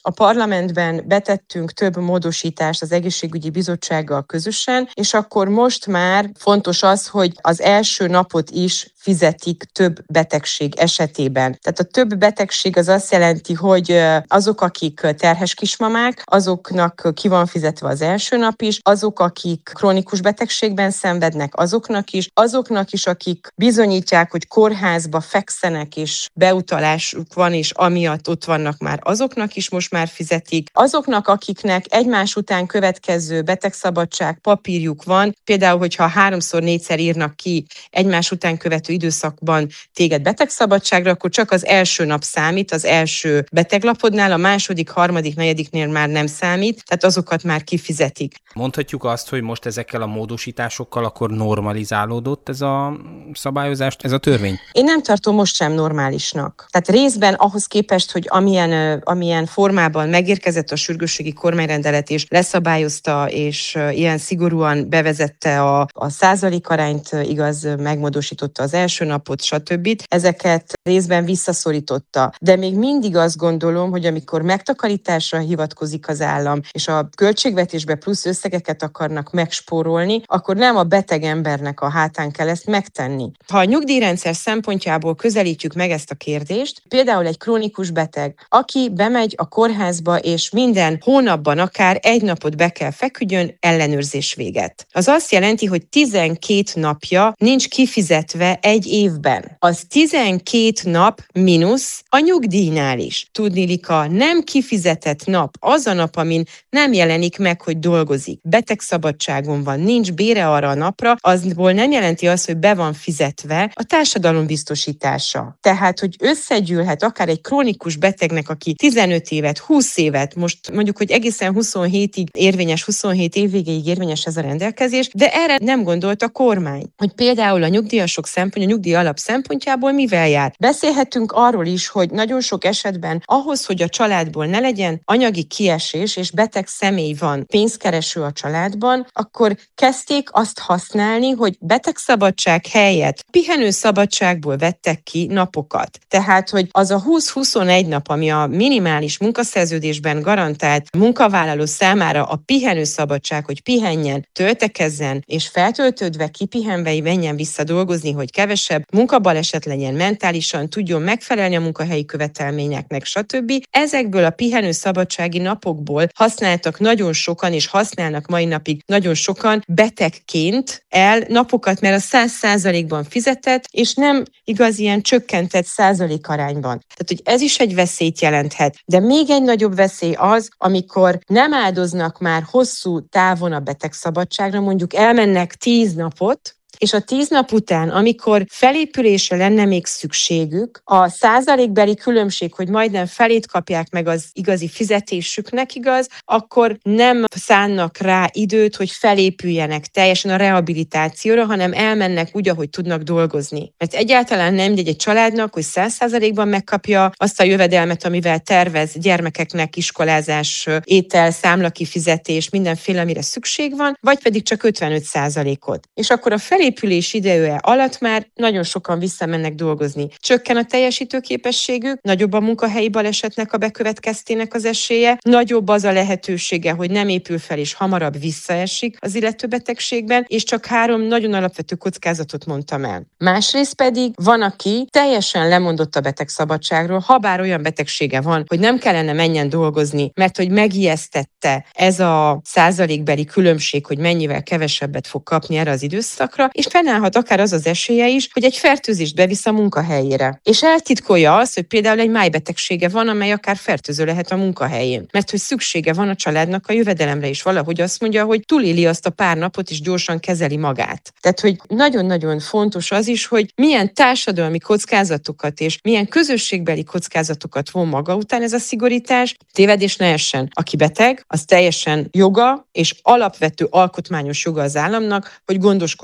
A parlamentben betettünk több módosítást az egészségügyi bizottsággal közösen, és akkor most már fontos az, hogy az első napot is fizetik több betegség esetében. Tehát a több betegség az azt jelenti, hogy azok, akik terhes kismamák, azoknak ki van fizetve az első nap is, azok, akik krónikus betegségben szenvednek, azoknak is, akik bizonyítják, hogy kórházba fekszenek, és beutalásuk van, és amiatt ott vannak már, azoknak is most már fizetik. Azoknak, akiknek egymás után következő betegszabadság papírjuk van, például, hogyha 3-4-szer írnak ki egymás után követő időszakban téged betegszabadságra, akkor csak az első nap számít, az első beteglapodnál, a második, harmadik, negyediknél már nem számít, tehát azokat már kifizetik. Mondhatjuk azt, hogy most ezekkel a módosításokkal akkor normalizálódott ez a szabályozás, ez a törvény? Én nem tartom most sem normálisnak. Tehát részben ahhoz képest, hogy amilyen formában megérkezett a sürgősségi kormányrendelet és leszabályozta, és ilyen szigorúan bevezette a százalékarányt, igaz, megmódosította az első napot, stb. Ezeket részben visszaszorította. De még mindig azt gondolom, hogy amikor megtakarításra hivatkozik az állam, és a költségvetésbe plusz összegeket akarnak megspórolni, akkor nem a beteg embernek a hátán kell ezt megtenni. Ha a nyugdíjrendszer szempontjából közelítjük meg ezt a kérdést, például egy krónikus beteg, aki bemegy a kórházba, és minden hónapban akár egy napot be kell feküdjön ellenőrzés véget. Az azt jelenti, hogy 12 napja nincs kifizetve egy évben. Az 12 nap mínusz a nyugdíjnál is. Tudniillik, a nem kifizetett nap az a nap, amin nem jelenik meg, hogy dolgozik. Betegszabadságon van, nincs bére arra a napra, azból nem jelenti azt, hogy be van fizetve a társadalombiztosítása. Tehát, hogy összegyűlhet akár egy krónikus betegnek, aki 15 évet, 20 évet, most mondjuk, hogy egészen 27-ig érvényes, 27 év végéig érvényes ez a rendelkezés, de erre nem gondolt a kormány, hogy például a nyugdíjasok a nyugdíj alap szempontjából mivel jár. Beszélhetünk arról is, hogy nagyon sok esetben ahhoz, hogy a családból ne legyen anyagi kiesés, és beteg személy van, pénzkereső a családban, akkor kezdték azt használni, hogy betegszabadság helyett pihenőszabadságból vettek ki napokat. Tehát, hogy az a 20-21 nap, ami a minimális munkaszerződésben garantált munkavállaló számára a pihenőszabadság, hogy pihenjen, töltekezzen, és feltöltődve, kipihenve menjen vissza dolgozni, hogy kevesebb munkabaleset legyen, mentálisan tudjon megfelelni a munkahelyi követelményeknek, stb. Ezekből a pihenőszabadsági napokból használtak nagyon sokan, és használnak mai napig nagyon sokan betegként el napokat, mert a 100%-ban fizetett, és nem igaz ilyen csökkentett százalékarányban. Tehát, hogy ez is egy veszélyt jelenthet. De még egy nagyobb veszély az, amikor nem áldoznak már hosszú távon a betegszabadságra, mondjuk elmennek 10 napot, és a 10 nap után, amikor felépülésre lenne még szükségük, a százalékbeli különbség, hogy majdnem felét kapják meg az igazi fizetésüknek, igaz, akkor nem szánnak rá időt, hogy felépüljenek teljesen a rehabilitációra, hanem elmennek úgy, ahogy tudnak dolgozni. Mert egyáltalán nem egy családnak, hogy 100%-ban megkapja azt a jövedelmet, amivel tervez gyermekeknek iskolázás, étel, számlakifizetés, mindenféle, amire szükség van, vagy pedig csak 55%-ot. És akkor a felépülés ideje alatt már nagyon sokan visszamennek dolgozni. Csökken a teljesítőképességük, nagyobb a munkahelyi balesetnek a bekövetkeztének az esélye, nagyobb az a lehetősége, hogy nem épül fel és hamarabb visszaesik az illető betegségben, és csak 3 nagyon alapvető kockázatot mondtam el. Másrészt pedig van, aki teljesen lemondott a betegszabadságról, habár olyan betegsége van, hogy nem kellene menjen dolgozni, mert hogy megijesztette ez a százalékbeli különbség, hogy mennyivel kevesebbet fog kapni erre az időszakra, és fennállhat akár az az esélye is, hogy egy fertőzést bevisz a munkahelyére. És eltitkolja azt, hogy például egy májbetegsége van, amely akár fertőző lehet a munkahelyén. Mert hogy szüksége van a családnak a jövedelemre is, valahogy azt mondja, hogy túléli azt a pár napot, és gyorsan kezeli magát. Tehát, hogy nagyon-nagyon fontos az is, hogy milyen társadalmi kockázatokat és milyen közösségbeli kockázatokat von maga után ez a szigorítás. Tévedés ne essen. Aki beteg, az teljesen joga és alapvető alkotmányos joga az államnak, hogy gondoskodjon róla.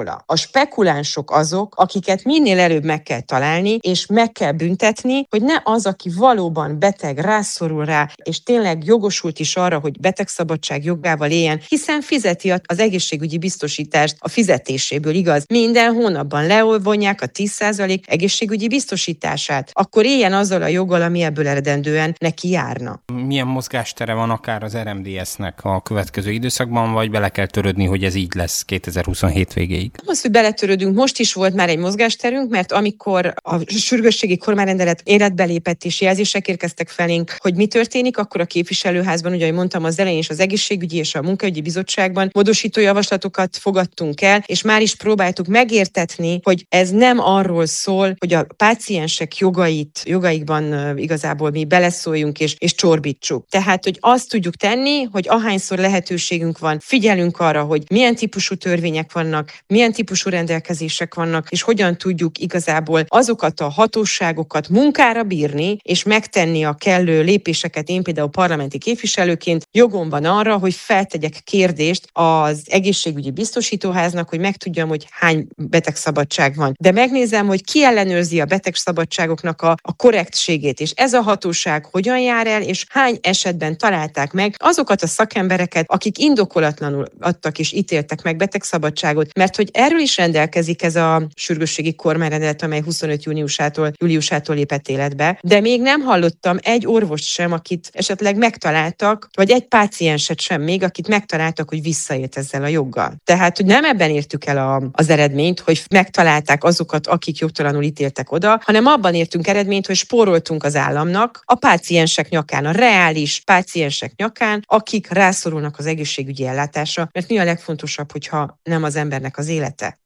róla. A spekulánsok azok, akiket minél előbb meg kell találni, és meg kell büntetni, hogy ne az, aki valóban beteg, rászorul rá, és tényleg jogosult is arra, hogy betegszabadság jogával éljen, hiszen fizeti az egészségügyi biztosítást a fizetéséből, igaz? Minden hónapban levonják a 10% egészségügyi biztosítását, akkor éljen azzal a joggal, ami ebből eredendően neki járna. Milyen mozgástere van akár az RMDS-nek a következő időszakban, vagy bele kell törődni, hogy ez így lesz 2027 végéig? Az, hogy beletörődünk, most is volt már egy mozgásterünk, mert amikor a sürgősségi kormányrendelet életbe lépett és jelzések érkeztek felénk, hogy mi történik, akkor a képviselőházban, ugye, ahogy mondtam, az elején is az egészségügyi és a munkaügyi bizottságban módosító javaslatokat fogadtunk el, és már is próbáltuk megértetni, hogy ez nem arról szól, hogy a páciensek jogaikban igazából mi beleszóljunk és csorbítsuk. Tehát, hogy azt tudjuk tenni, hogy ahányszor lehetőségünk van, figyelünk arra, hogy milyen típusú törvények vannak, milyen típusú rendelkezések vannak, és hogyan tudjuk igazából azokat a hatóságokat munkára bírni, és megtenni a kellő lépéseket. Én például parlamenti képviselőként jogom van arra, hogy feltegyek kérdést az egészségügyi biztosítóháznak, hogy megtudjam, hogy hány betegszabadság van. De megnézem, hogy ki ellenőrzi a betegszabadságoknak a korrektségét, és ez a hatóság hogyan jár el, és hány esetben találták meg azokat a szakembereket, akik indokolatlanul adtak és ítéltek meg betegszabadságot, mert hogy erről is rendelkezik ez a sürgősségi kormányrendelet, amely 25 júliusától lépett életbe, de még nem hallottam egy orvost sem, akit esetleg megtaláltak, vagy egy pácienset sem még, akit megtaláltak, hogy visszaélt ezzel a joggal. Tehát, hogy nem ebben értük el az eredményt, hogy megtalálták azokat, akik jogtalanul ítéltek oda, hanem abban értünk eredményt, hogy spóroltunk az államnak a páciensek nyakán, a reális páciensek nyakán, akik rászorulnak az egészségügyi ellátásra, mert mi a legfontosabb, hogyha nem az embernek az élete.